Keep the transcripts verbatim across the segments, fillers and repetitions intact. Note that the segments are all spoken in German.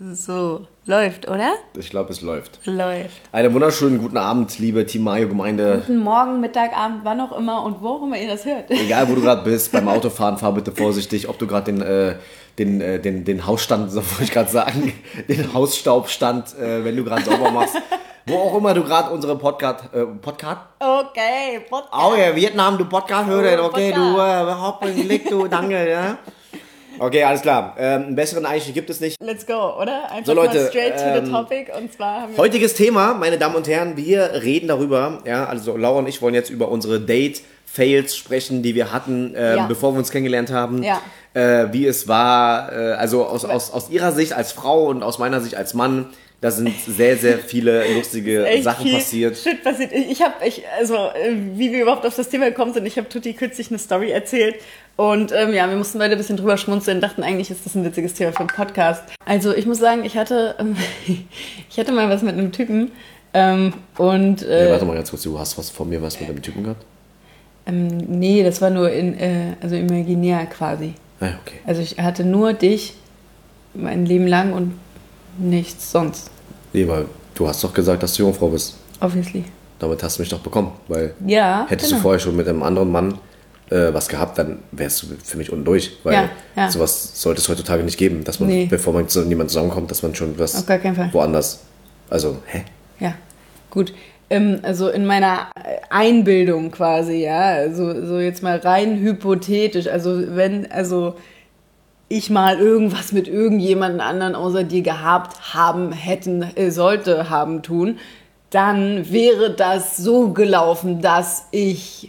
So, läuft, oder? Ich glaube, es läuft. Läuft. Einen wunderschönen guten Abend, liebe Team Mayo Gemeinde. Guten Morgen, Mittag, Abend, wann auch immer und wo auch immer ihr das hört. Egal, wo du gerade bist, beim Autofahren, fahr bitte vorsichtig, ob du gerade den, äh, den, äh, den, den Hausstand, so wollte ich gerade sagen, den Hausstaubstand, äh, wenn du gerade sauber machst. Wo auch immer du gerade unsere Podcast, äh, Podcast? Okay, Podcast. Oh ja, Vietnam, du Podcast hören, Oh, okay, Podcast. du, äh, hoffentlich, du, danke, ja. Okay, alles klar. Ähm, einen besseren Einstieg gibt es nicht. Let's go, oder? Einfach So, Leute, mal straight to ähm, the topic und zwar haben wir... Heutiges Thema, meine Damen und Herren, wir reden darüber, ja, also Laura und ich wollen jetzt über unsere Date-Fails sprechen, die wir hatten, ähm, Ja. bevor wir uns kennengelernt haben. Ja. Äh, wie es war, äh, also aus, aus, aus ihrer Sicht als Frau und aus meiner Sicht als Mann, da sind sehr, sehr viele lustige echt Sachen viel passiert. Shit passiert. Ich, ich habe, ich, also äh, wie wir überhaupt auf das Thema gekommen sind, ich habe Tutti kürzlich eine Story erzählt und ähm, ja, wir mussten beide ein bisschen drüber schmunzeln, dachten eigentlich ist das ein witziges Thema für einen Podcast. Also ich muss sagen, ich hatte, ähm, ich hatte mal was mit einem Typen ähm, und... Äh, Ja, warte mal ganz kurz, du hast was von mir was mit dem Typen gehabt? ähm, nee, das war nur in, äh, also imaginär quasi. Ah, okay. Also ich hatte nur dich mein Leben lang und nichts sonst. Nee, weil du hast doch gesagt, dass du Jungfrau bist. Obviously. Damit hast du mich doch bekommen, weil Ja, hättest genau. du vorher schon mit einem anderen Mann äh, was gehabt, dann wärst du für mich unten durch, weil Ja, ja. sowas sollte es heutzutage nicht geben, dass man, Nee. bevor man zu jemandem zusammenkommt, dass man schon was Auf gar keinen Fall. woanders, also, hä? Ja, gut. Ähm, also in meiner Einbildung quasi, ja, also so jetzt mal rein hypothetisch, also wenn, also ich mal irgendwas mit irgendjemandem anderen außer dir gehabt haben, hätten, äh, sollte haben tun, dann wäre das so gelaufen, dass ich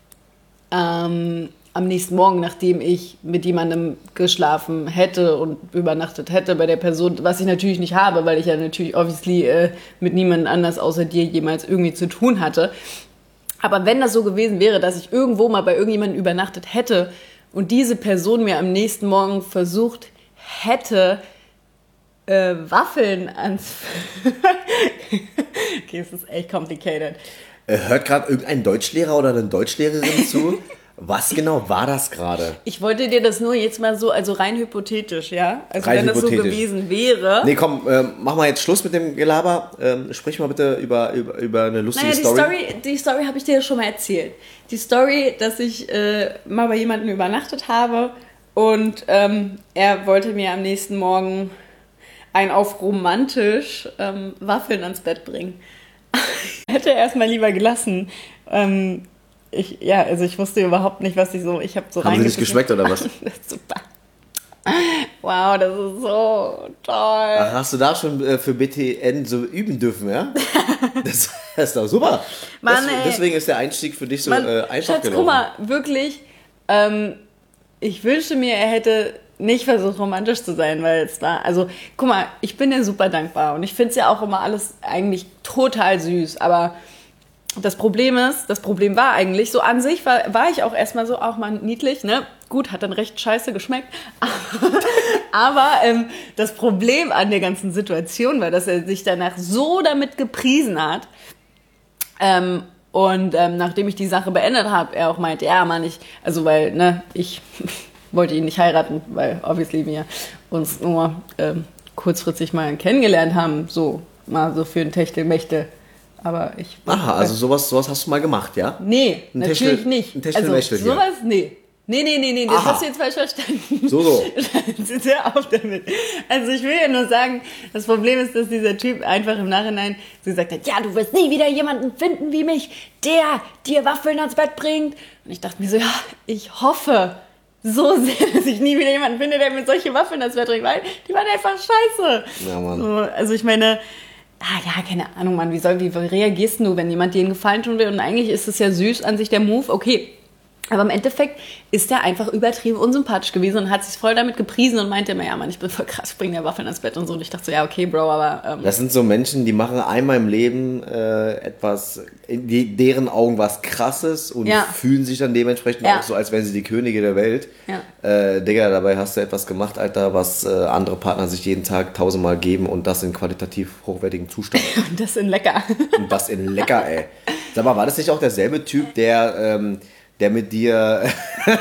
ähm, am nächsten Morgen, nachdem ich mit jemandem geschlafen hätte und übernachtet hätte bei der Person, was ich natürlich nicht habe, weil ich ja natürlich obviously äh, mit niemandem anders außer dir jemals irgendwie zu tun hatte. Aber wenn das so gewesen wäre, dass ich irgendwo mal bei irgendjemandem übernachtet hätte und diese Person mir am nächsten Morgen versucht hätte, äh, Waffeln ans... Okay, es ist echt complicated. Äh, hört gerade irgendein Deutschlehrer oder eine Deutschlehrerin zu? Was genau war das gerade? Ich wollte dir das nur jetzt mal so, also rein hypothetisch, ja? Also Rein wenn das so hypothetisch. gewesen wäre... Nee, komm, ähm, mach mal jetzt Schluss mit dem Gelaber. Ähm, sprich mal bitte über, über, über eine lustige Naja, die Story. Story, die Story habe ich dir ja schon mal erzählt. Die Story, dass ich äh, mal bei jemandem übernachtet habe und ähm, er wollte mir am nächsten Morgen ein auf romantisch ähm, Waffeln ans Bett bringen. Hätte er erstmal lieber gelassen. Ähm, ich, ja, also ich wusste überhaupt nicht, was ich so, ich habe so Haben sie nicht reingebissen. geschmeckt oder was? Das ist super. Wow, das ist so toll. Ach, hast du da schon äh, für B T N so üben dürfen, ja? Das, das ist doch super. Mann, das, ey. deswegen ist der Einstieg für dich so Mann, äh, einfach Schatz, gelaufen. guck mal, wirklich, ähm, ich wünschte mir, er hätte nicht versucht, romantisch zu sein, weil es war, also, guck mal, ich bin dir super dankbar und ich finde es ja auch immer alles eigentlich total süß, aber das Problem ist, das Problem war eigentlich, so an sich war, war ich auch erstmal so, auch mal niedlich, ne? Gut, hat dann recht scheiße geschmeckt. Aber ähm, das Problem an der ganzen Situation war, dass er sich danach so damit gepriesen hat. Ähm, und ähm, nachdem ich die Sache beendet habe, er auch meinte, ja, Mann, ich, also weil, ne, ich wollte ihn nicht heiraten, weil obviously wir uns nur ähm, kurzfristig mal kennengelernt haben, so mal so für ein Techtelmechtel. Aber ich... Aha, also sowas, sowas hast du mal gemacht, ja? Nee, Ein natürlich Techtel- nicht. ein Also Techtelmechtel hier. sowas, nee. Nee, nee, nee, nee, das Aha. hast du jetzt falsch verstanden. So, so. Jetzt hör auf damit. Also ich will ja nur sagen, das Problem ist, dass dieser Typ einfach im Nachhinein so gesagt hat, ja, du wirst nie wieder jemanden finden wie mich, der dir Waffeln ans Bett bringt. Und ich dachte mir so, ja, ich hoffe so sehr, dass ich nie wieder jemanden finde, der mir solche Waffeln ans Bett bringt, weil die waren einfach scheiße. Ja, Mann. So, also ich meine... Ah ja, keine Ahnung, Mann, wie, soll, wie reagierst du, wenn jemand dir einen Gefallen tun will? Und eigentlich ist es ja süß an sich der Move, okay. Aber im Endeffekt ist der einfach übertrieben unsympathisch gewesen und hat sich voll damit gepriesen und meinte immer, ja Mann, ich bin voll krass, ich bring dir Waffeln ans Bett und so. Und ich dachte so, ja okay, Bro, aber... Ähm, Das sind so Menschen, die machen einmal im Leben äh, etwas, in die, deren Augen was Krasses und Ja. fühlen sich dann dementsprechend Ja. auch so, als wären sie die Könige der Welt. Ja. Äh, Digga, dabei hast du etwas gemacht, Alter, was äh, andere Partner sich jeden Tag tausendmal geben und das in qualitativ hochwertigem Zustand. und das sind lecker. Und das in lecker, ey. Sag mal, war das nicht auch derselbe Typ, der... Ähm, der mit dir,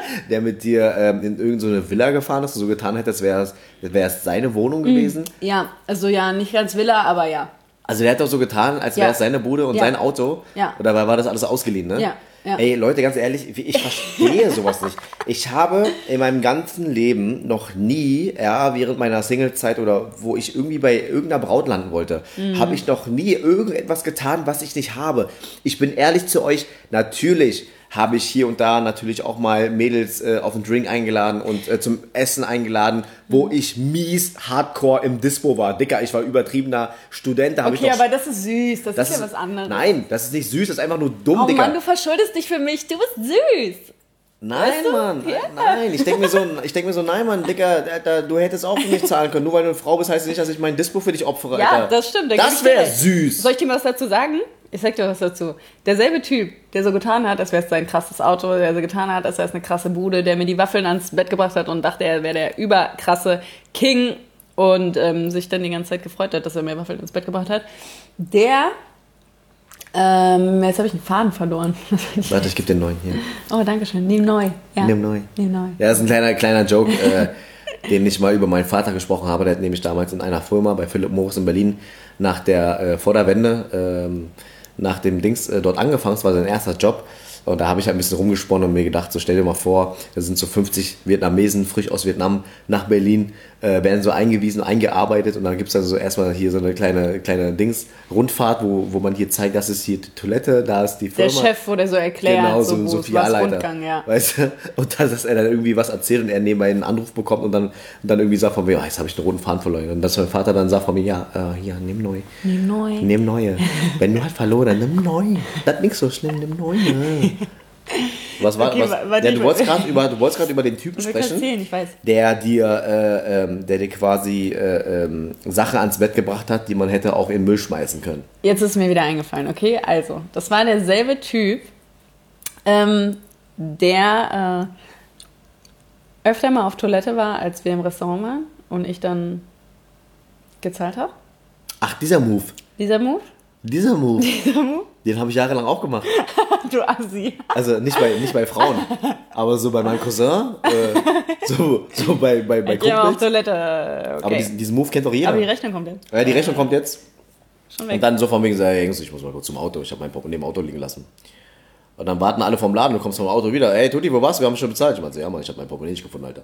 der mit dir ähm, in irgendeine so Villa gefahren ist und so getan hätte, als wäre es seine Wohnung gewesen? Ja, also ja, nicht ganz Villa, aber ja. Also der hat doch so getan, als wäre Ja. es seine Bude und Ja. sein Auto. Ja. Oder war war das alles ausgeliehen, ne? Ja. Ja. Ey, Leute, ganz ehrlich, ich verstehe sowas nicht. Ich habe in meinem ganzen Leben noch nie, ja, während meiner Singlezeit oder wo ich irgendwie bei irgendeiner Braut landen wollte, Mhm. habe ich noch nie irgendetwas getan, was ich nicht habe. Ich bin ehrlich zu euch, natürlich habe ich hier und da natürlich auch mal Mädels äh, auf einen Drink eingeladen und äh, zum Essen eingeladen, wo Mhm. ich mies hardcore im Dispo war. Dicker, ich war übertriebener Student, da habe ich Okay, noch... aber das ist süß, das, Das ist ja was anderes. Nein, das ist nicht süß, das ist einfach nur dumm, Oh Digga. Mann, du verschuldest dich für mich, du bist süß. Nein, Weißt du? Mann, Ja. nein. Ich denke mir, so, ich denk mir so, nein, Mann, Dicker, da, da, du hättest auch für mich zahlen können. Nur weil du eine Frau bist, heißt es nicht, dass ich mein Dispo für dich opfere, Ja, Alter. das stimmt. da geb ich Das dir wäre recht. süß. Soll ich dir mal was dazu sagen? Ich sag dir was dazu. Derselbe Typ, der so getan hat, als wäre es sein krasses Auto, der so getan hat, als wäre es eine krasse Bude, der mir die Waffeln ans Bett gebracht hat und dachte, er wäre der überkrasse King und ähm, sich dann die ganze Zeit gefreut hat, dass er mir Waffeln ins Bett gebracht hat, der... Ähm, jetzt habe ich einen Faden verloren. Warte, ich gebe den neuen hier. Oh, danke schön. Nimm neu. Ja. Nimm neu. Nimm neu. Ja, das ist ein kleiner, kleiner Joke, äh, den ich mal über meinen Vater gesprochen habe. Der hat nämlich damals in einer Firma bei Philipp Morris in Berlin nach der, äh, vor der Wende, ähm, nach dem Dings äh, dort angefangen. Das war sein erster Job. Und da habe ich halt ein bisschen rumgesponnen und mir gedacht, so stell dir mal vor, da sind so fünfzig Vietnamesen frisch aus Vietnam nach Berlin, äh, werden so eingewiesen, eingearbeitet und dann gibt es dann so erstmal hier so eine kleine, kleine Dings, Rundfahrt, wo, wo man hier zeigt, das ist hier die Toilette, da ist die Der Firma. Chef, wo der so erklärt, Genau, so, so ein wo es was Sozialleiter. Rundgang, ja. Weißt du? Und dass, dass er dann irgendwie was erzählt und er nebenbei einen Anruf bekommt und dann, und dann irgendwie sagt von mir, oh, jetzt habe ich einen roten Faden verloren. Und dass mein Vater dann sagt von mir, ja, äh, ja, nimm neu. Nimm neu. Nimm neue. Wenn du halt verloren, dann nimm neu. Das ist nicht so schlimm, nimm neue. Was war, Okay, was, warte, ja, ich du wolltest gerade über, du wolltest gerade über den Typen Ich will sprechen, erzählen, ich weiß. der dir, äh, ähm, der dir quasi äh, ähm, Sachen ans Bett gebracht hat, die man hätte auch in den Müll schmeißen können. Jetzt ist mir wieder eingefallen, okay? Also, das war derselbe Typ, ähm, der äh, öfter mal auf Toilette war, als wir im Restaurant waren und ich dann gezahlt habe. Ach, dieser Move. Dieser Move? Dieser Move. Dieser Move? Den habe ich jahrelang auch gemacht. Du Assi. Also nicht bei, nicht bei Frauen, aber so bei meinem Cousin, äh, so, so bei, bei, bei Ich gehe mal auf Kumpels. Toilette, okay. Aber diesen, diesen Move kennt doch jeder. Aber die Rechnung kommt jetzt. Ja, die Rechnung kommt jetzt. Schon weg. Und dann so von wegen, so, hey, Jungs, ich muss mal kurz zum Auto. Ich habe mein Portemonnaie im Auto liegen lassen. Und dann warten alle vom Laden, du kommst vom Auto wieder. Hey, Tutti, wo warst du? Wir haben schon bezahlt. Ich meinte, ja, Mann, ich habe mein Portemonnaie nicht gefunden, Alter.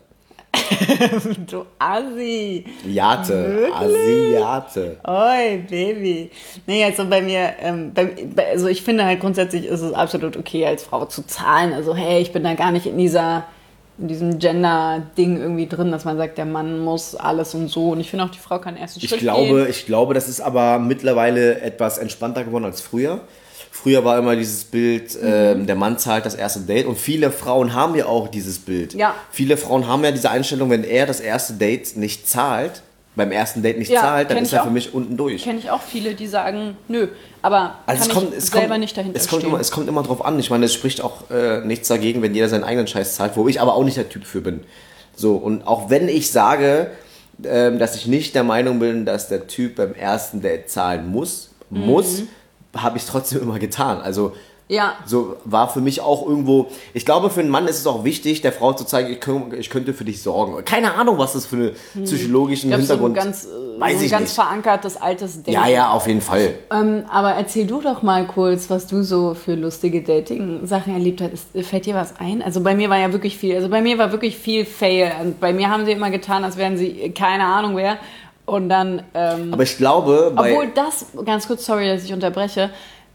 Du Assi. Jate, Asiate. Oi, Baby. Nee, also bei mir, ähm, bei, bei, also ich finde halt grundsätzlich ist es absolut okay, als Frau zu zahlen. Also hey, ich bin da gar nicht in dieser, in diesem Gender-Ding irgendwie drin, dass man sagt, der Mann muss alles und so. Und ich finde auch, die Frau kann erst einen Ich Schritt glaube, gehen. ich glaube, das ist aber mittlerweile etwas entspannter geworden als früher. Früher war immer dieses Bild, ähm, der Mann zahlt das erste Date und viele Frauen haben ja auch dieses Bild. Ja. Viele Frauen haben ja diese Einstellung, wenn er das erste Date nicht zahlt, beim ersten Date nicht Ja, zahlt, dann kenn ist ich er auch. für mich unten durch. Kenne ich auch viele, die sagen, nö, aber Also kann es kommt, ich es selber kommt, nicht dahinter es kommt stehen. immer, es kommt immer drauf an. Ich meine, es spricht auch äh, nichts dagegen, wenn jeder seinen eigenen Scheiß zahlt, wo ich aber auch nicht der Typ für bin. So, und auch wenn ich sage, ähm, dass ich nicht der Meinung bin, dass der Typ beim ersten Date zahlen muss, Mhm. muss, habe ich es trotzdem immer getan. Also Ja. so war für mich auch irgendwo, ich glaube, für einen Mann ist es auch wichtig, der Frau zu zeigen, ich, könnt, ich könnte für dich sorgen. Keine Ahnung, was das für einen psychologischen Ich glaube, so ein Hintergrund ganz, äh, weiß so ein ich ganz nicht. verankertes altes Denken. Ja, ja, auf jeden Fall. Ähm, aber erzähl du doch mal kurz, was du so für lustige Dating-Sachen erlebt hast. Ist, fällt dir was ein? Also bei mir war ja wirklich viel, also bei mir war wirklich viel Fail. Und bei mir haben sie immer getan, als wären sie keine Ahnung wer. Und dann, ähm, Aber ich glaube, bei, obwohl das, ganz kurz, sorry, dass ich unterbreche,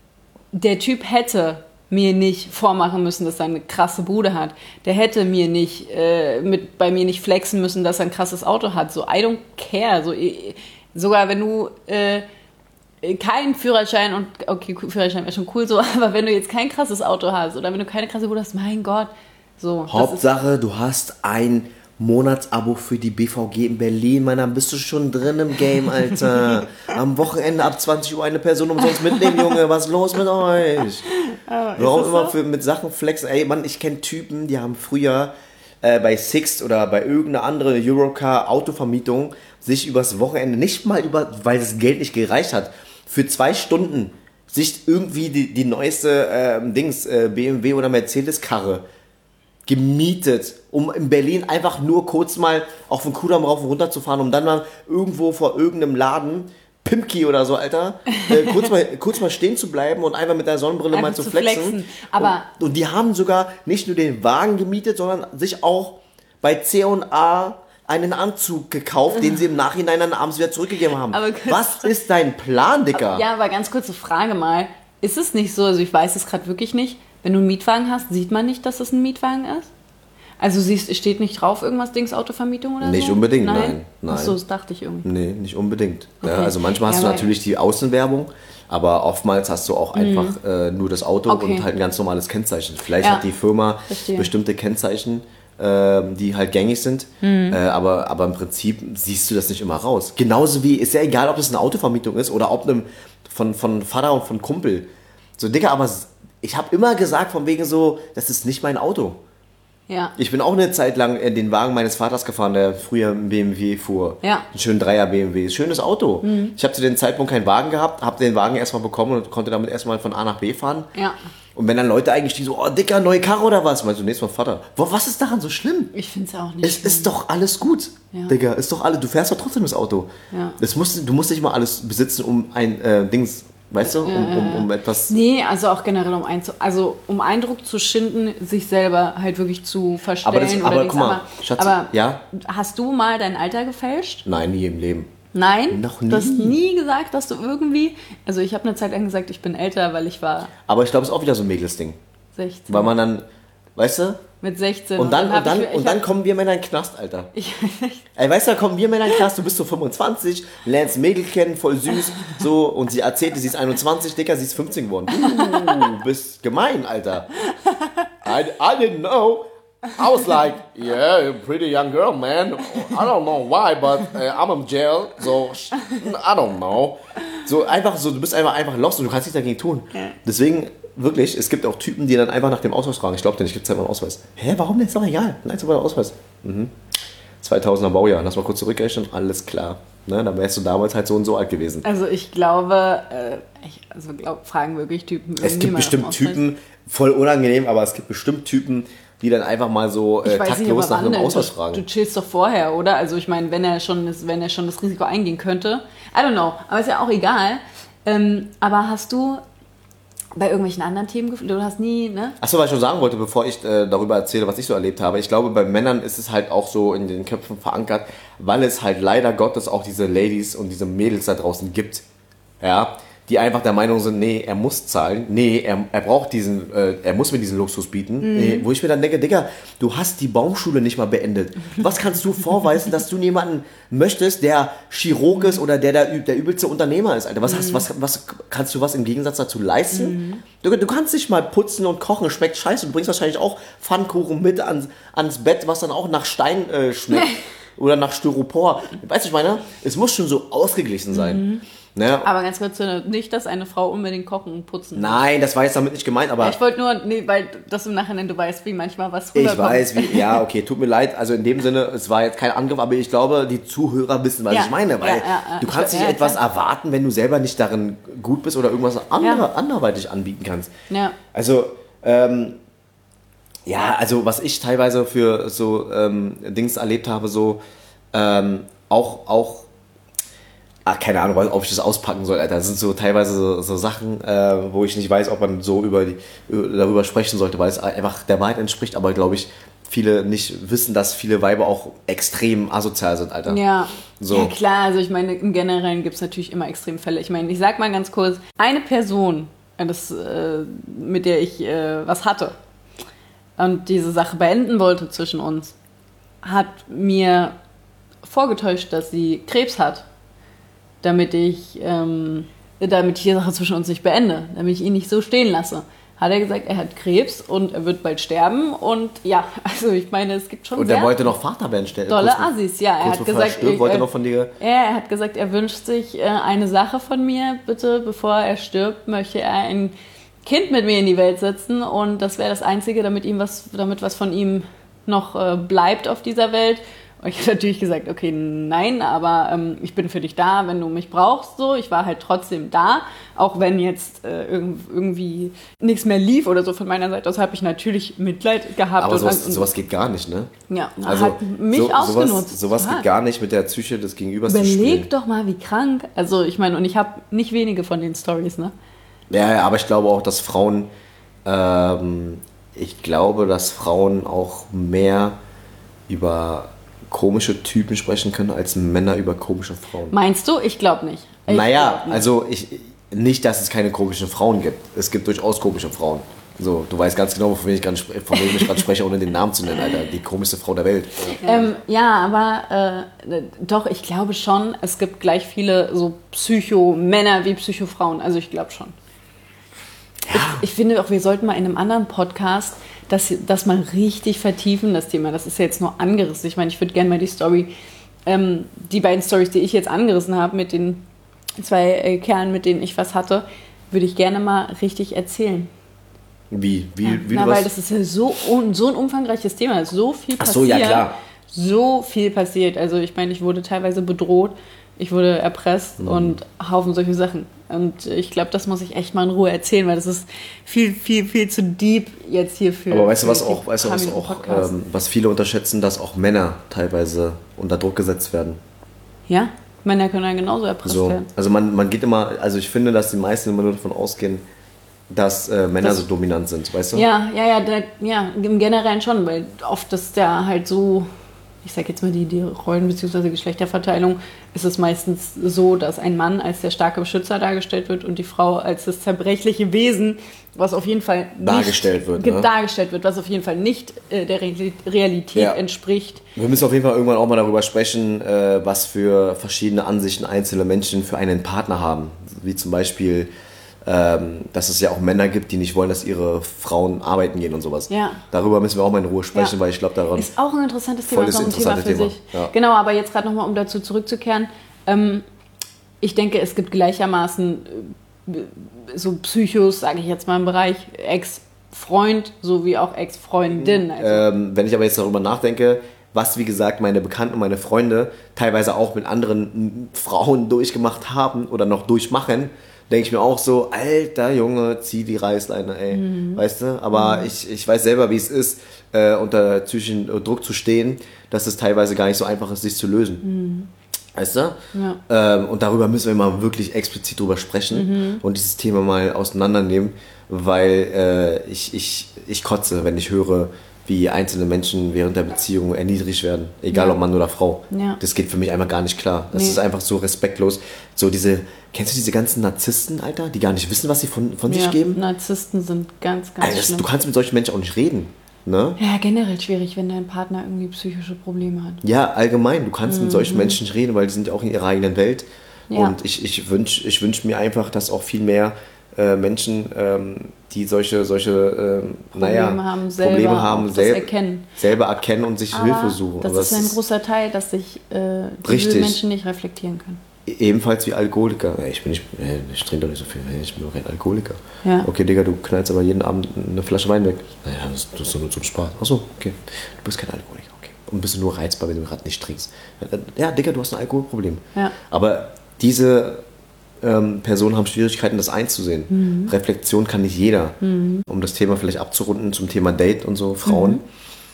der Typ hätte mir nicht vormachen müssen, dass er eine krasse Bude hat. Der hätte mir nicht, äh, mit, bei mir nicht flexen müssen, dass er ein krasses Auto hat. So, I don't care. So, ich, sogar wenn du äh, keinen Führerschein und, okay, Führerschein wäre schon cool so, aber wenn du jetzt kein krasses Auto hast oder wenn du keine krasse Bude hast, mein Gott. So, das ist, Hauptsache, du hast ein Monatsabo für die B V G in Berlin, Mann, dann bist du schon drin im Game, Alter. Am Wochenende ab zwanzig Uhr eine Person umsonst mitnehmen, Junge. Was ist los mit euch? Warum das immer so? für, mit Sachen flexen? Ey, Mann, ich kenne Typen, die haben früher äh, bei Sixt oder bei irgendeiner anderen Eurocar Autovermietung sich übers Wochenende, nicht mal über, weil das Geld nicht gereicht hat, für zwei Stunden sich irgendwie die, die neueste äh, Dings, äh, B M W oder Mercedes-Karre gemietet, um in Berlin einfach nur kurz mal auf den Kudamm rauf und runter zu fahren, um dann mal irgendwo vor irgendeinem Laden, Pimki oder so, Alter, äh, kurz, mal, kurz mal stehen zu bleiben und einfach mit der Sonnenbrille Einfach mal zu zu flexen. flexen. Aber und, und die haben sogar nicht nur den Wagen gemietet, sondern sich auch bei C und A einen Anzug gekauft, den sie im Nachhinein dann abends wieder zurückgegeben haben. Aber Was ist dein Plan, Dicker? ja, aber ganz kurze Frage mal. Ist es nicht so, also ich weiß es gerade wirklich nicht, wenn du einen Mietwagen hast, sieht man nicht, dass es ein Mietwagen ist? Also siehst, steht nicht drauf irgendwas Dings Autovermietung oder Nicht so? unbedingt, nein. nein. Achso, das dachte ich irgendwie. Nee, nicht unbedingt. Okay. Ja, also manchmal hast Ja, du weil- natürlich die Außenwerbung, aber oftmals hast du auch einfach äh, nur das Auto Okay. und halt ein ganz normales Kennzeichen. Vielleicht Ja, hat die Firma verstehe. bestimmte Kennzeichen, ähm, die halt gängig sind, Mhm. äh, aber, aber im Prinzip siehst du das nicht immer raus. Genauso wie, ist ja egal, ob das eine Autovermietung ist oder ob einem von, von Vater und von Kumpel. So, Digga, aber ich habe immer gesagt, von wegen so, das ist nicht mein Auto. Ja. Ich bin auch eine Zeit lang in den Wagen meines Vaters gefahren, der früher einen B M W fuhr. Ja. Ein schönen Dreier B M W. Schönes Auto. Mhm. Ich habe zu dem Zeitpunkt keinen Wagen gehabt, habe den Wagen erstmal bekommen und konnte damit erstmal von A nach B fahren. Ja. Und wenn dann Leute eigentlich die so, oh, Dicker, neue Karre oder was? Meinst du, nächstes Mal Vater. Boah, was ist daran so schlimm? Ich finde es auch nicht Es schlimm. ist doch alles gut, Ja. Digga. Ist doch alles. Du fährst doch trotzdem das Auto. Ja. Das musst, du musst nicht mal alles besitzen, um ein äh, Dings, weißt du, um, um, um etwas. Nee, also auch generell um Einzu also um Eindruck zu schinden, sich selber halt wirklich zu verstellen. Aber das- oder aber Dings. guck mal, aber, Schatz, aber ja? hast du mal dein Alter gefälscht? Nein, nie im Leben. Nein? Noch Du hast nie. nie gesagt, dass du irgendwie... Also ich habe eine Zeit lang gesagt, ich bin älter, weil ich war Aber ich glaube, es ist auch wieder so ein Mädelsding. sechzehn. Weil man dann, weißt du, Mit sechzehn. und dann, hab und dann, ich, ich und dann hab, kommen wir Männer in den Knast, Alter. ich, Ey, weißt du, da kommen wir Männer in den Knast, du bist so fünfundzwanzig, lernst ein Mädel kennen, voll süß, so, und sie erzählte, sie ist einundzwanzig, Dicker, sie ist fünfzehn geworden. Du bist gemein, Alter. I, I didn't know. I was like, yeah, you're a pretty young girl, man. I don't know why, but uh, I'm in jail, so I don't know. So einfach so, du bist einfach einfach lost und du kannst nichts dagegen tun. Deswegen, wirklich, es gibt auch Typen, die dann einfach nach dem Ausweis fragen. Ich glaube dir nicht, gibt es halt mal einen Ausweis. Hä, warum denn? Ist doch egal. Nein, ist aber der Ausweis. Mhm. zweitausender Baujahr, lass mal kurz zurückrechnen, alles klar. Ne, dann wärst du damals halt so und so alt gewesen. also ich glaube, äh, ich also glaub, fragen wirklich Typen. Es gibt irgendwie mal bestimmt nach dem Ausweis. Typen, voll unangenehm, aber es gibt bestimmt Typen, die dann einfach mal so äh, Ich weiß nicht, taktlos aber nach wann einem denn? Ausweis Du, fragen. du chillst doch vorher, oder? Also ich meine, wenn er schon das, wenn er schon das Risiko eingehen könnte. I don't know, aber ist ja auch egal. Ähm, aber hast du bei irgendwelchen anderen Themen gefühlt? Du hast nie, ne? Achso, was ich schon sagen wollte, bevor ich äh, darüber erzähle, was ich so erlebt habe. Ich glaube, bei Männern ist es halt auch so in den Köpfen verankert, weil es halt leider Gottes auch diese Ladies und diese Mädels da draußen gibt. Ja, die einfach der Meinung sind, nee, er muss zahlen, nee, er, er braucht diesen, äh, er muss mir diesen Luxus bieten. Mhm. Nee, wo ich mir dann denke, Digga, du hast die Baumschule nicht mal beendet. Was kannst du vorweisen, dass du jemanden möchtest, der Chirurg ist oder der der, üb- der übelste Unternehmer ist, Alter? Was, hast, was, was kannst du was im Gegensatz dazu leisten? Du, du kannst nicht mal putzen und kochen, schmeckt scheiße. Du bringst wahrscheinlich auch Pfannkuchen mit ans, ans Bett, was dann auch nach Stein äh, schmeckt. Oder nach Styropor. Weißt du, ich meine, es muss schon so ausgeglichen sein. Ne? Aber ganz kurz, nicht, dass eine Frau unbedingt kochen und putzen muss. Nein, das war jetzt damit nicht gemeint, aber Ich wollte nur, nee, weil das im Nachhinein, du weißt, wie manchmal was ich rüberkommt. weiß, wie, ja, okay, tut mir leid. Also in dem Sinne, es war jetzt kein Angriff, aber ich glaube, die Zuhörer wissen, was Ja, ich meine. Weil ja, ja, ja. du kannst Ich- nicht ja, etwas klar. erwarten, wenn du selber nicht darin gut bist oder irgendwas andere, Ja. anderweitig anbieten kannst. Ja. Also, ähm, ja, also was ich teilweise für so ähm, Dings erlebt habe, so ähm, auch, auch, ach, keine Ahnung, ob ich das auspacken soll, Alter. Das sind so teilweise so, so Sachen, äh, wo ich nicht weiß, ob man so über die, darüber sprechen sollte, weil es einfach der Wahrheit entspricht, aber glaube ich, viele nicht wissen, dass viele Weiber auch extrem asozial sind, Alter. Ja. So. Ja, klar, also ich meine, im Generellen gibt es natürlich immer Extremfälle. Ich meine, ich sag mal ganz kurz, eine Person, äh, das, äh, mit der ich äh, was hatte und diese Sache beenden wollte zwischen uns, hat mir vorgetäuscht, dass sie Krebs hat, damit ich, ähm, damit ich die Sache zwischen uns nicht beende, damit ich ihn nicht so stehen lasse. Hat er gesagt, er hat Krebs und er wird bald sterben und ja, also ich meine, es gibt schon Und sehr er wollte noch Vater werden, stellen. dolle Assis, ja. Er kurz hat bevor er gesagt, stirbt, ich, wollte äh, noch von dir. Ja, er hat gesagt, er wünscht sich äh, eine Sache von mir, bitte, bevor er stirbt, möchte er ein Kind mit mir in die Welt setzen und das wäre das Einzige, damit ihm was, damit was von ihm noch äh, bleibt auf dieser Welt Und ich habe natürlich gesagt, okay, nein, aber ähm, ich bin für dich da, wenn du mich brauchst. So, ich war halt trotzdem da, auch wenn jetzt äh, irgendwie nichts mehr lief oder so von meiner Seite aus, habe ich natürlich Mitleid gehabt. Aber und, sowas, und, sowas geht gar nicht, ne? Ja, also hat mich so, ausgenutzt. Sowas, sowas geht gar nicht mit der Psyche des Gegenübers zu spielen. Überleg doch mal, wie krank. Also ich meine, und ich habe nicht wenige von den Stories, ne? Ja, ja, aber ich glaube auch, dass Frauen, ähm, ich glaube, dass Frauen auch mehr über komische Typen sprechen können, als Männer über komische Frauen. Meinst du? Ich glaube nicht. Ich naja, glaub nicht. also ich, nicht, dass es keine komischen Frauen gibt. Es gibt durchaus komische Frauen. So, du weißt ganz genau, von wem ich gerade spreche, ohne den Namen zu nennen, Alter. Die komischste Frau der Welt. Ähm, ja, aber äh, doch, ich glaube schon, es gibt gleich viele so Psycho-Männer wie Psycho-Frauen. Also ich glaube schon. Ja. Ich, ich finde auch, wir sollten mal in einem anderen Podcast das, das mal richtig vertiefen, das Thema. Das ist ja jetzt nur angerissen. Ich meine, ich würde gerne mal die Story, ähm, die beiden Stories, die ich jetzt angerissen habe mit den zwei äh, Kerlen, mit denen ich was hatte, würde ich gerne mal richtig erzählen. Wie? Wie, Ja, wie na, du weil was? das ist ja so, so ein umfangreiches Thema, so viel Ach passiert. so, ja klar. So viel passiert. Also ich meine, ich wurde teilweise bedroht, ich wurde erpresst Mhm. und Haufen solche Sachen. Und ich glaube, das muss ich echt mal in Ruhe erzählen, weil das ist viel, viel, viel zu deep jetzt hier für. Aber weißt du, für was die auch, weißt du, paar was Minuten auch, Podcast. ähm, was viele unterschätzen, dass auch Männer teilweise unter Druck gesetzt werden. Ja, Männer können ja genauso erpresst So, werden. also man, man geht immer, also ich finde, dass die meisten immer nur davon ausgehen, dass äh, Männer Das- so dominant sind, weißt du? Ja, ja, ja, der, ja, im Generellen schon, weil oft ist der halt so, ich sag jetzt mal die, die Rollen- bzw. Geschlechterverteilung, ist es meistens so, dass ein Mann als der starke Beschützer dargestellt wird und die Frau als das zerbrechliche Wesen, was auf jeden Fall nicht Dargestellt wird, ge- ne? dargestellt wird, was auf jeden Fall nicht äh, der Reali- Realität Ja. entspricht. Wir müssen auf jeden Fall irgendwann auch mal darüber sprechen, äh, was für verschiedene Ansichten einzelne Menschen für einen Partner haben. Wie zum Beispiel, ähm, dass es ja auch Männer gibt, die nicht wollen, dass ihre Frauen arbeiten gehen und sowas. Ja. Darüber müssen wir auch mal in Ruhe sprechen, Ja. weil ich glaube, daran... Ist auch ein interessantes Thema, Volles ist auch ein Thema interessante für Thema, sich. ja. Genau, aber jetzt gerade nochmal, um dazu zurückzukehren. Ähm, ich denke, es gibt gleichermaßen äh, so Psychos, sage ich jetzt mal im Bereich Ex-Freund sowie auch Ex-Freundin. Also, Ähm, wenn ich aber jetzt darüber nachdenke, was wie gesagt meine Bekannten und meine Freunde teilweise auch mit anderen Frauen durchgemacht haben oder noch durchmachen, denke ich mir auch so, alter Junge, zieh die Reißleine, ey, Mhm. weißt du? Aber mhm. ich, ich weiß selber, wie es ist, äh, unter psychischen Druck zu stehen, dass es teilweise gar nicht so einfach ist, sich zu lösen. Mhm. Weißt du? Ja. Ähm, und darüber müssen wir mal wirklich explizit drüber sprechen Mhm. und dieses Thema mal auseinandernehmen, weil äh, ich, ich, ich kotze, wenn ich höre, wie einzelne Menschen während der Beziehung erniedrigt werden, egal Ja. ob Mann oder Frau. Ja. Das geht für mich einfach gar nicht klar. Das Nee. ist einfach so respektlos. So diese, kennst du diese ganzen Narzissten, Alter, die gar nicht wissen, was sie von, von sich ja, geben? Narzissten sind ganz, ganz Alter, das, schlimm. du kannst mit solchen Menschen auch nicht reden. Ne? Ja, generell schwierig, wenn dein Partner irgendwie psychische Probleme hat. Ja, allgemein. Du kannst mit solchen Menschen nicht reden, weil die sind ja auch in ihrer eigenen Welt. Ja. Und ich, ich wünsche ich wünsch mir einfach, dass auch viel mehr äh, Menschen, ähm, die solche, solche ähm, naja, Probleme haben, selber Probleme haben, auch das sel- erkennen. selber erkennen und sich Aber Hilfe suchen. das Aber ist es ein großer Teil, dass sich äh, diese Richtig. Menschen nicht reflektieren können. ebenfalls wie Alkoholiker. Ey, Ich bin nicht, ey, ich trinke doch nicht so viel, ey, ich bin doch kein Alkoholiker. Ja. Okay, Digga, du knallst aber jeden Abend eine Flasche Wein weg. Naja, das, das ist doch nur zum Spaß. Achso, okay. Du bist kein Alkoholiker, okay. Und bist du nur reizbar, wenn du gerade nicht trinkst. Ja, Digga, du hast ein Alkoholproblem. Ja. Aber diese ähm, Personen haben Schwierigkeiten, das einzusehen. Mhm. Reflexion kann nicht jeder. Mhm. Um das Thema vielleicht abzurunden zum Thema Date und so, Frauen. Mhm.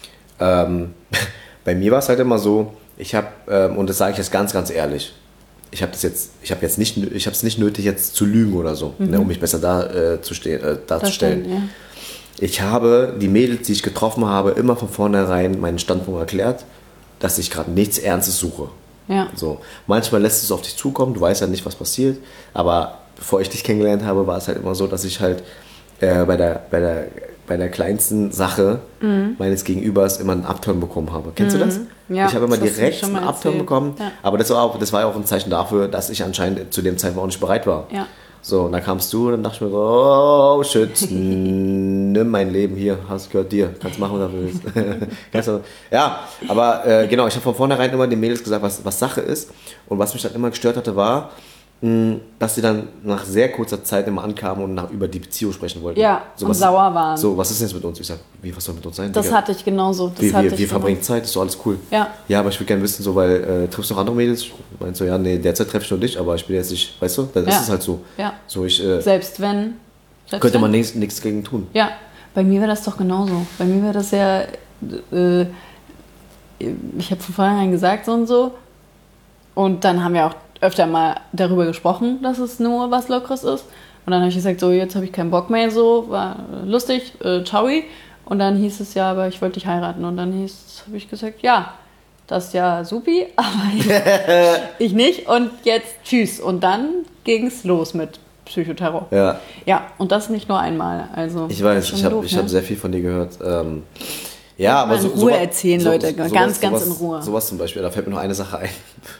Ähm, bei mir war es halt immer so, ich habe, ähm, und das sage ich jetzt ganz, ganz ehrlich, ich habe das jetzt, ich habe jetzt nicht, ich habe es nicht nötig, jetzt zu lügen oder so, Mhm. ne, um mich besser da, äh, zu stehen, äh, darzustellen. Das stimmt, ja. Ich habe die Mädels, die ich getroffen habe, immer von vornherein meinen Standpunkt erklärt, dass ich gerade nichts Ernstes suche. Ja. So. Manchmal lässt es auf dich zukommen, du weißt ja nicht, was passiert, aber bevor ich dich kennengelernt habe, war es halt immer so, dass ich halt äh, bei, der, bei, der, bei der kleinsten Sache Mhm. meines Gegenübers immer einen Upturn bekommen habe. Kennst du das? Ja, ich habe immer das hast du mir direkt schon mal einen Upturn erzählt. bekommen, Ja. aber das war, auch, das war ja auch ein Zeichen dafür, dass ich anscheinend zu dem Zeitpunkt auch nicht bereit war. Ja. So, und dann kamst du und dann dachte ich mir so, oh shit, nimm mein Leben hier, hast gehört dir, kannst machen, was du willst. Kannst du- ja, aber äh, genau, ich habe von vornherein immer den Mädels gesagt, was, was Sache ist. Und was mich dann immer gestört hatte, war, dass sie dann nach sehr kurzer Zeit immer ankamen und nach, über die Beziehung sprechen wollten. Ja, so, und was, sauer waren. So, was ist denn jetzt mit uns? Ich sag, wie, was soll mit uns sein? Das Digga? hatte ich genauso. Das wir hatte wir, ich wir verbringen genauso. Zeit, ist doch alles cool. Ja. Ja, aber ich würde gerne wissen, so, weil äh, triffst du noch andere Mädels? Meinst du, ja, nee, derzeit treffe ich nur dich, aber ich bin jetzt nicht, weißt du, dann Ja. ist es halt so. Ja. So, ich, äh, Selbst wenn. Selbst könnte wenn. man nichts, nichts gegen tun. Ja, bei mir wäre das doch genauso. Bei mir wäre das ja, äh, ich habe von vornherein gesagt so und so. Und dann haben wir auch öfter mal darüber gesprochen, dass es nur was Lockeres ist. Und dann habe ich gesagt, so jetzt habe ich keinen Bock mehr, so, war lustig, äh, ciao. Und dann hieß es ja, aber ich wollte dich heiraten. Und dann hieß, habe ich gesagt, ja, das ist ja supi, aber ich, ich nicht. Und jetzt tschüss. Und dann ging es los mit Psychoterror. Ja. Ja, und das nicht nur einmal. Also, Ich weiß, schon ich habe doof, ich ne? hab sehr viel von dir gehört. Ähm, ja, aber mal so, in Ruhe sowas- erzählen, Leute. Ganz, ganz sowas, in Ruhe. Sowas zum Beispiel, da fällt mir noch eine Sache ein.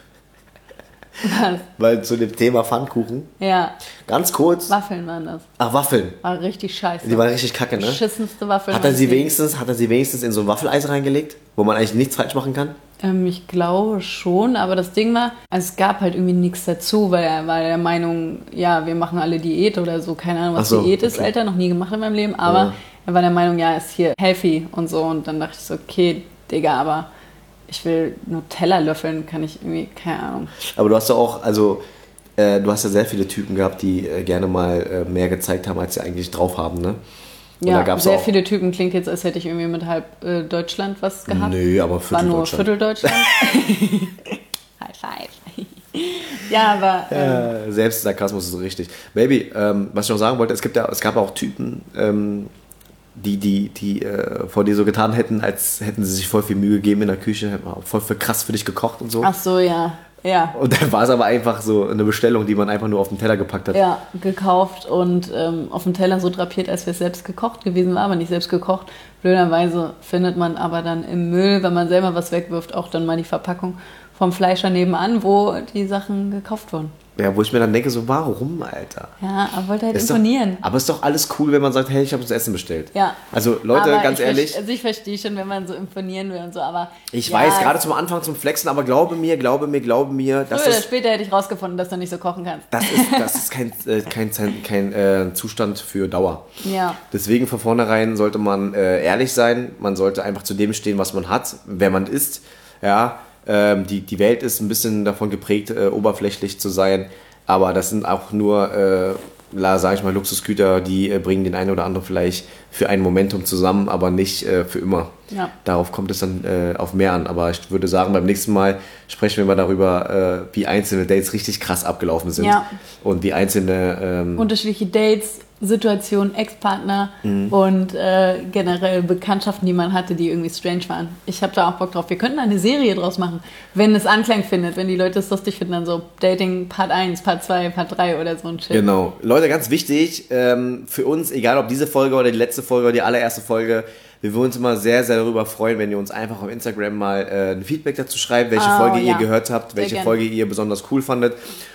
Was? Weil zu dem Thema Pfannkuchen, Ja, ganz kurz. Waffeln waren das. Ach, Waffeln. War richtig scheiße. Die waren richtig kacke, ne? Beschissenste Waffeln. Hat er, was sie ich- wenigstens, hat er sie wenigstens in so ein Waffeleis reingelegt, wo man eigentlich nichts falsch machen kann? Ähm, ich glaube schon, aber das Ding war, also es gab halt irgendwie nichts dazu, weil er war der Meinung, ja, wir machen alle Diät oder so, keine Ahnung, was Ach so, Diät ist, okay. Alter, noch nie gemacht in meinem Leben, aber Ja. er war der Meinung, ja, ist hier healthy und so und dann dachte ich so, okay, Digga, aber ich will Nutella löffeln, kann ich irgendwie, keine Ahnung. Aber du hast ja auch, also, äh, du hast ja sehr viele Typen gehabt, die äh, gerne mal äh, mehr gezeigt haben, als sie eigentlich drauf haben, ne? Und Ja, da gab's sehr auch, viele Typen, klingt jetzt, als hätte ich irgendwie mit halb äh, Deutschland was gehabt. Nö, aber War nur Vierteldeutschland. Vierteldeutschland. High five. Ja, aber ähm, Äh, selbst Sarkasmus ist richtig. Baby, ähm, was ich noch sagen wollte, es, gibt ja, es gab auch Typen, ähm, die, die, die äh, vor dir so getan hätten, als hätten sie sich voll viel Mühe gegeben in der Küche, hätten auch voll für krass für dich gekocht und so. ach so, ja. Ja. Und dann war es aber einfach so eine Bestellung, die man einfach nur auf den Teller gepackt hat. Ja, gekauft und ähm, auf dem Teller so drapiert, als wäre es selbst gekocht gewesen, war aber nicht selbst gekocht. Blöderweise findet man aber dann im Müll, wenn man selber was wegwirft, auch dann mal die Verpackung vom Fleischer nebenan, wo die Sachen gekauft wurden. Ja, wo ich mir dann denke, so warum, Alter? Ja, aber wollte halt Ist imponieren. Doch, aber ist doch alles cool, wenn man sagt, hey, ich habe uns Essen bestellt. Ja. Also Leute, aber ganz ich ehrlich, verste- Also ich verstehe schon, wenn man so imponieren will und so, aber ich ja, weiß, gerade zum Anfang zum Flexen, aber glaube mir, glaube mir, glaube mir, das früher oder ist, später hätte ich rausgefunden, dass du nicht so kochen kannst. das ist, das ist kein, äh, kein, kein, kein äh, Zustand für Dauer. Ja. Deswegen von vornherein sollte man äh, ehrlich sein, man sollte einfach zu dem stehen, was man hat, wer man ist. Ja, ähm, die, die Welt ist ein bisschen davon geprägt, äh, oberflächlich zu sein, aber das sind auch nur, äh, sage ich mal, Luxusgüter, die äh, bringen den einen oder anderen vielleicht für ein Momentum zusammen, aber nicht äh, für immer. Ja. Darauf kommt es dann äh, auf mehr an, aber ich würde sagen, beim nächsten Mal sprechen wir mal darüber, äh, wie einzelne Dates richtig krass abgelaufen sind Ja. und wie einzelne... Ähm, Unterschiedliche Dates, Situationen, Ex-Partner Mhm. und äh, generell Bekanntschaften, die man hatte, die irgendwie strange waren. Ich habe da auch Bock drauf. Wir könnten eine Serie draus machen, wenn es Anklang findet, wenn die Leute es lustig finden, dann so Dating Part eins, Part zwei, Part drei oder so ein Shit. Genau. Leute, ganz wichtig, ähm, für uns, egal ob diese Folge oder die letzte Folge oder die allererste Folge, wir würden uns immer sehr, sehr darüber freuen, wenn ihr uns einfach auf Instagram mal äh, ein Feedback dazu schreibt, welche Oh, Folge ja. ihr gehört habt, Sehr welche gerne. Folge ihr besonders cool fandet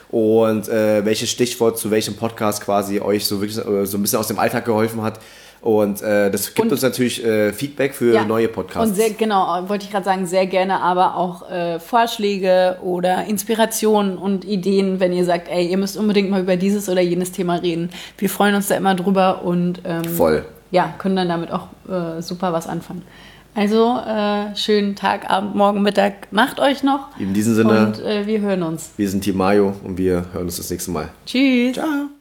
und äh, welches Stichwort zu welchem Podcast quasi euch so wirklich äh, so ein bisschen aus dem Alltag geholfen hat. Und äh, das gibt Und- uns natürlich äh, Feedback für Ja. neue Podcasts. Und sehr, genau, wollte ich gerade sagen, sehr gerne, aber auch äh, Vorschläge oder Inspirationen und Ideen, wenn ihr sagt, ey, ihr müsst unbedingt mal über dieses oder jenes Thema reden. Wir freuen uns da immer drüber und ähm, Voll. ja, können dann damit auch äh, super was anfangen. Also, äh, schönen Tag, Abend, Morgen, Mittag, Nacht euch noch. In diesem Sinne, Und äh, wir hören uns. wir sind Team Mayo und wir hören uns das nächste Mal. Tschüss. Ciao.